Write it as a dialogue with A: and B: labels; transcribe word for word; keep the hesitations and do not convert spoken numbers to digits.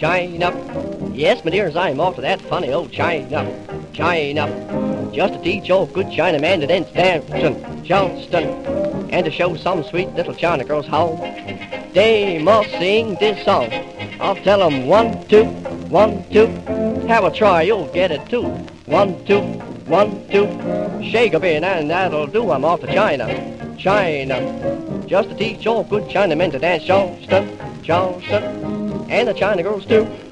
A: China. Yes, my dears, I'm off to that funny old China, China, just to teach old good Chinaman to dance dancing Charleston, and to show some sweet little China girls how they must sing this song. I'll tell 'em one, two, one, two, have a try, you'll get it too. One, two, one, two, shake a bit and that'll do. I'm off to China, China, just to teach all good Chinamen to dance Charleston, Charleston, and the China girls too.